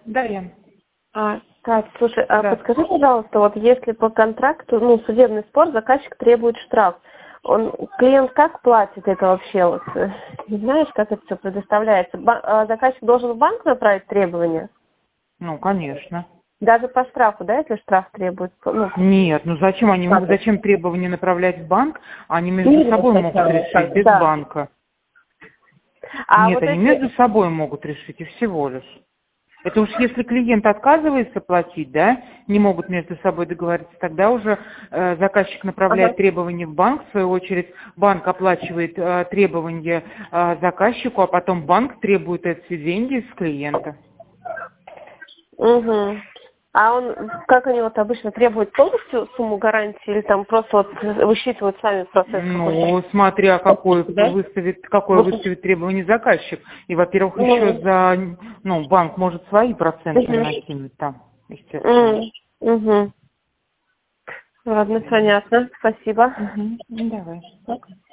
Дарья. Кать, слушай, Да. подскажи, пожалуйста, вот если по контракту, судебный спор, заказчик требует штраф, клиент как платит это вообще? Вот, не знаешь, как это все предоставляется? Заказчик должен в банк направить требования? Ну, конечно. Даже по штрафу, да, если штраф требует? Нет, зачем они могут, зачем требования направлять в банк, они между собой могут решить, без да. банка. А Нет, вот они эти... между собой могут решить, и всего лишь. Это уж если клиент отказывается платить, да, не могут между собой договориться, тогда уже заказчик направляет требования в банк, в свою очередь банк оплачивает требования заказчику, а потом банк требует эти деньги с клиента. Угу. А как они вот обычно требуют полностью сумму гарантии или там просто вот высчитывают сами процесс какой-то? Смотря какое Да? выставит требование заказчик. И, во-первых, еще банк может свои проценты накинуть там, естественно. Угу. Ладно, понятно. Спасибо. Давай.